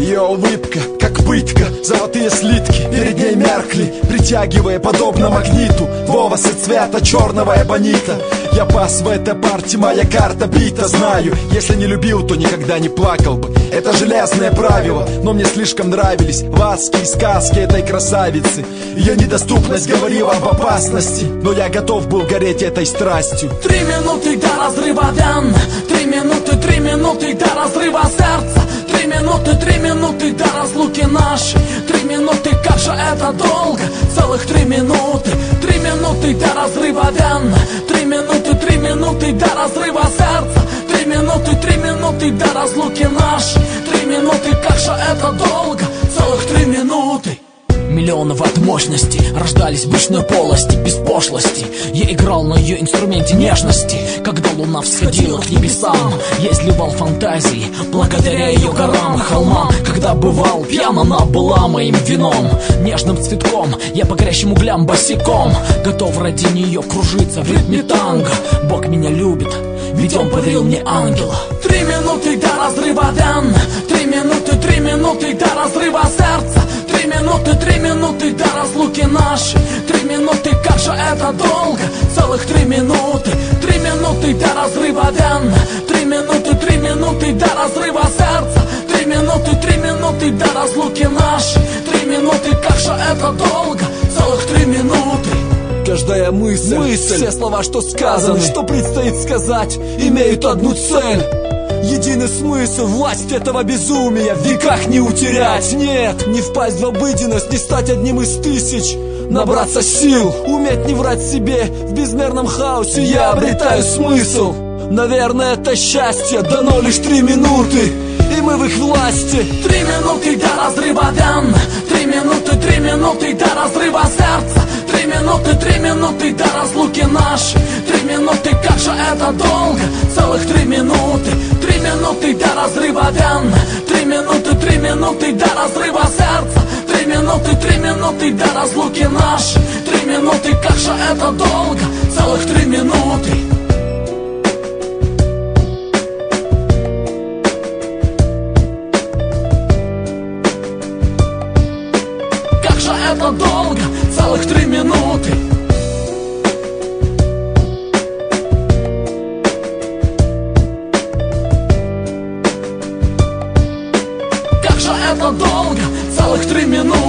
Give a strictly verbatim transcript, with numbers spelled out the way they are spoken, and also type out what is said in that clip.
Ее улыбка, как пытка, золотые слитки перед ней меркли, притягивая подобно магниту волосы цвета черного эбонита. Я пас в этой партии, моя карта бита. Знаю, если не любил, то никогда не плакал бы. Это железное правило, но мне слишком нравились ласки и сказки этой красавицы. Ее недоступность говорила об опасности, но я готов был гореть этой страстью. Три минуты до разрыва вен, три минуты, три минуты до разрыва сердца, три минуты, три минуты до разлуки нашей, три минуты, как же это долго, целых три минуты, три минуты до разрыва вен, три минуты, три минуты до разрыва сердца, три минуты, три минуты до разлуки нашей, три минуты, как же это долго, целых три минуты. Миллионы ватт мощности рождались в брюшной полости, без пошлости. Я играл на ее инструменте нежности. Когда луна всходила к небесам, я изливал фантазии благодаря ее горам и холмам. Когда бывал пьян, она была моим вином, нежным цветком. Я по горящим углям босиком готов ради нее кружиться в ритме танго. Бог меня любит, ведь он подарил мне ангела. Три минуты до разрыва вен, три минуты, три минуты до разрыва сердца, три минуты, три минуты до разлуки нашей, три минуты, как же это долго, целых три минуты, три минуты до разрыва вен, три минуты, три минуты до разрыва сердца, три минуты, три минуты до разлуки нашей, три минуты, как же это долго, целых три минуты. Каждая мысль, мысль, все слова, что сказаны, что предстоит сказать, имеют одну цель. Единый смысл, власть этого безумия в веках не утерять. Нет, не впасть в обыденность, не стать одним из тысяч. Набраться сил, уметь не врать себе. В безмерном хаосе я обретаю смысл. Наверное, это счастье, дано лишь три минуты, и мы в их власти. Три минуты до разрыва вен, три минуты, три минуты до разрыва сердца, три минуты, три минуты до разлуки нашей, три минуты, как же это долго, целых три минуты, три минуты до разрыва вен, три минуты, три минуты до разрыва сердца, три минуты, три минуты до разлуки нашей, три минуты, как же это долго, целых три минуты. Это долго, целых три минуты. Как же это долго, целых три минуты.